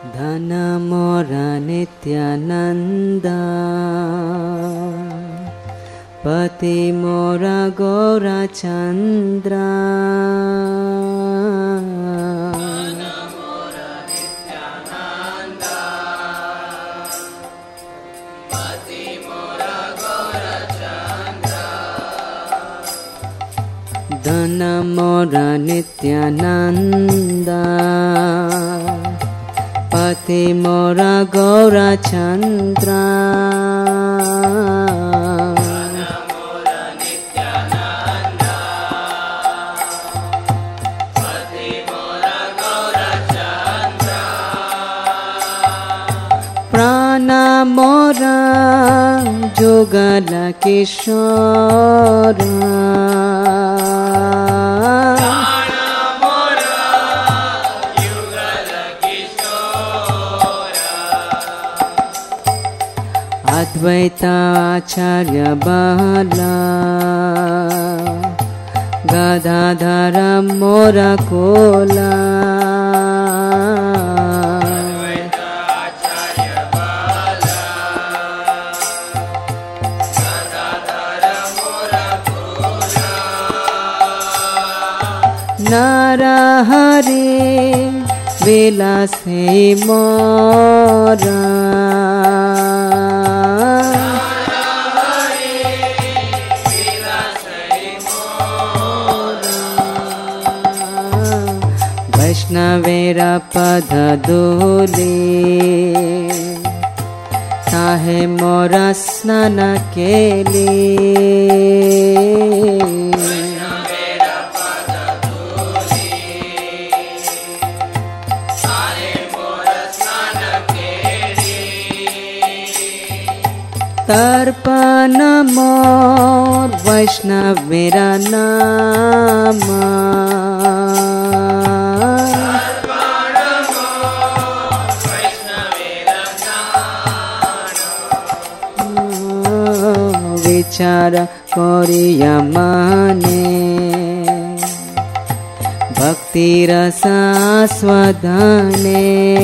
धन मोरा नित्यानंदा पति मोरा गौरा चंद्रा धन मोरा नित्यानंदा पति मोरा गौरा चंद्रा प्राण मोरा जुगल किशोर अद्वैताचार्य बाला गदाधर मोरा कोला नरहरि विलासे मोरा वैष्णवेरा पद धूली ताहे मोरा स्नान केली तर्पण मोर वैष्णवेरा नाम विचार करिया माने भक्ति रस आस्वादने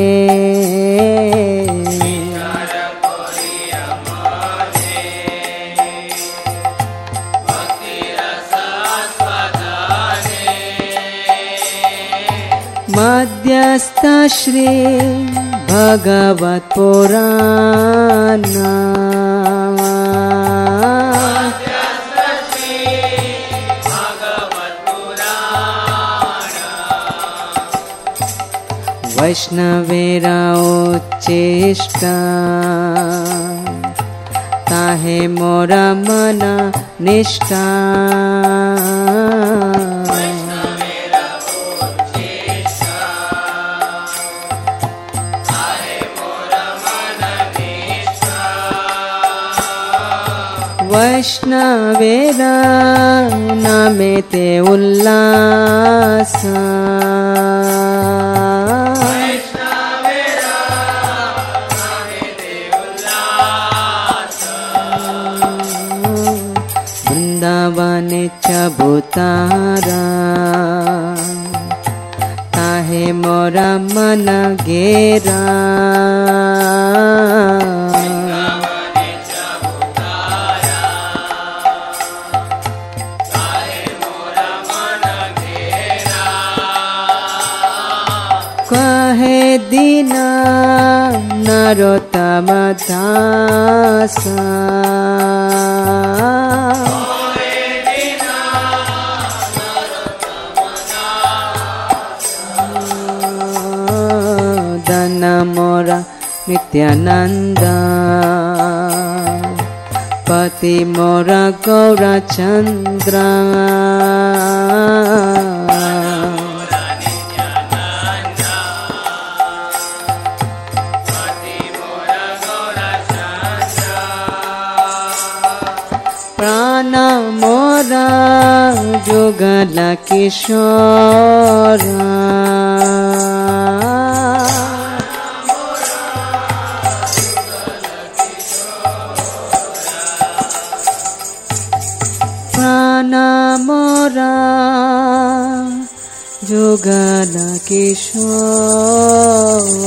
मध्यस्थ श्री भगवत पुराण वैष्णवेरा उच्चेष्टा ताहे मोरा मन निष्ठा वैष्णवेरा नामे ते उल्लास वृंदावने चबुतारा ताहे मोरा मन गेरा कहे दीना नरोत्तम दास धन मोरा नित्यानंदा पति मोरा गौरा चंद्रा प्राण मोरा जुगल किशोर प्राण मोरा जुगल किशोर